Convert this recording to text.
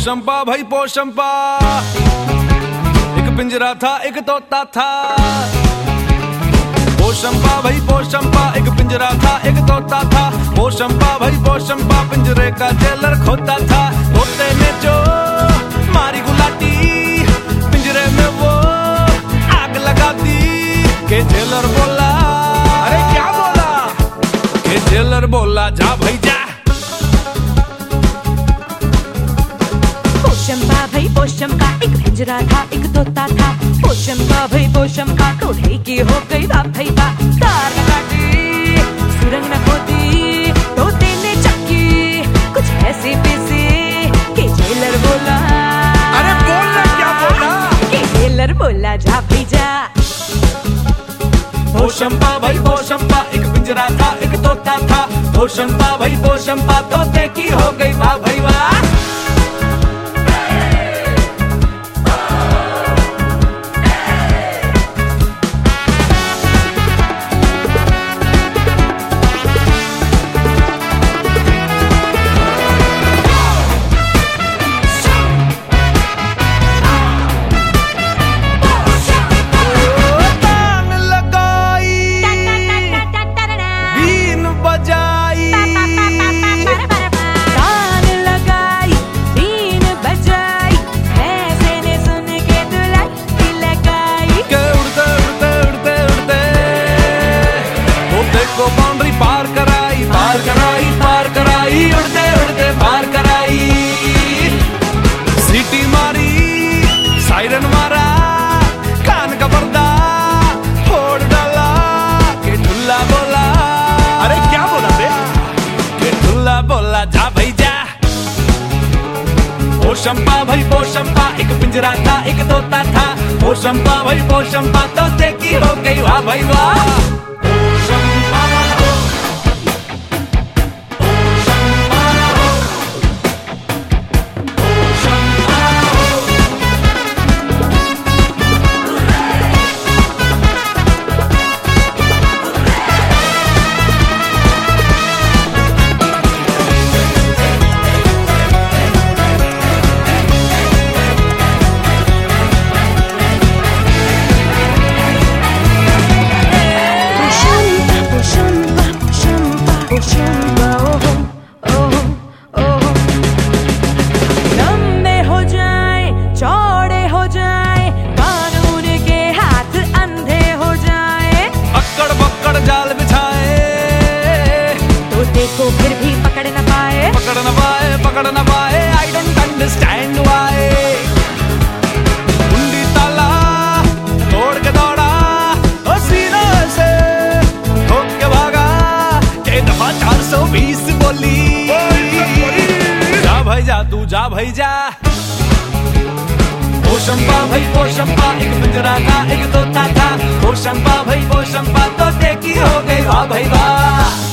पोशंपा भाई पोशंपा, एक पिंजरा था एक तोता था। पोशंपा भाई पोशंपा, एक पिंजरा था एक तोता था। पोशंपा भाई पोशंपा, पिंजरे का जेलर खोता था। तोते ने जो मारी गुलाटी, पिंजरे में वो आग लगा दी। के जेलर बोला, अरे क्या बोला? के जेलर बोला जा भाई जा। पोशंपा भाई पोशंपा, एक पिंजरा था एक तोता था। पोशंपा भाई पोशंपा, टोले की हो गई वाह भाई वाह। तार न काटी, सुरंग न खोदी, तोते ने चक्की कुछ ऐसे पैसे। के जेलर बोला, अरे बोलना क्या बोला? के जेलर बोला जा भाई जा। पोशंपा भाई पोशंपा, एक पिंजरा था एक तोता था। पोशंपा भाई पोशंपा, तोते की हो गई वाह भाई वाह। बाउंड्री पार कराई, पार कराई, पार कराई, उड़ते उड़ते पार कराई। सीटी मारी, सायरन मारा, कान का पर्दा फोड़ डाला। के ढुल्ला बोला, अरे क्या बोला बे? के ढुल्ला बोला जा भाई जा। पोशंपा भाई पोशंपा, एक पिंजरा था एक तोता था। पोशंपा भाई पोशंपा, तोते की हो गई वाह भाई वाह। लंबे हो जाए, चौड़े हो जाए, कानून के हाथ अंधे हो जाए। अक्कड़ बक्कड़ जाल बिछाए, तोते को फिर भी पकड़ न पाए, पकड़ न पाए, पकड़ न पाए। I don't understand why. कुंडी ताला तोड़ के दौड़ा, ओ सीना से ठोक के भागा। के दफा 420 बोली, जा भाई जा तू जा भाई जा। पोशंपा भाई पोशंपा, एक पिंजरा था एक तोता था। पोशंपा भाई पोशंपा, तोते की हो गई वाह भाई वाह।